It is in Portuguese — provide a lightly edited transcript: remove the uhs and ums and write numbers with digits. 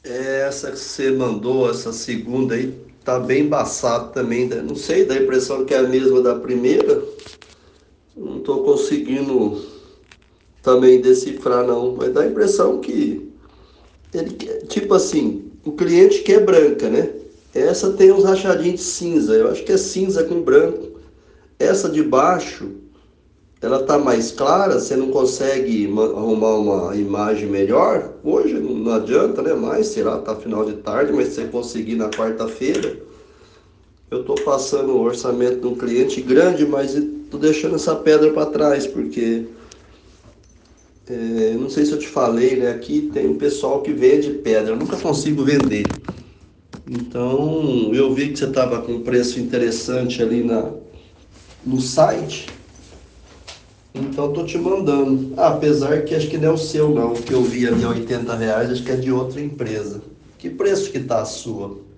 Essa que você mandou, essa segunda aí, tá bem embaçado também, né? Não sei, dá a impressão que é a mesma da primeira. Não tô conseguindo também decifrar não, mas dá a impressão que tipo assim, o cliente quer branca, né? Essa tem uns rachadinhos de cinza, eu acho que é cinza com branco. Essa de baixo, ela tá mais clara, você não consegue arrumar uma imagem melhor. Hoje não adianta, né? Mais, sei lá, tá final de tarde, mas se você conseguir na quarta-feira, eu tô passando o orçamento de um cliente grande, mas tô deixando essa pedra para trás, porque não sei se eu te falei, né? Aqui tem um pessoal que vende pedra, eu nunca consigo vender. Então, eu vi que você estava com um preço interessante ali no site, então tô te mandando. Ah, apesar que acho que não é o seu não, o que eu vi ali a R$ 80, acho que é de outra empresa. Que preço que tá a sua?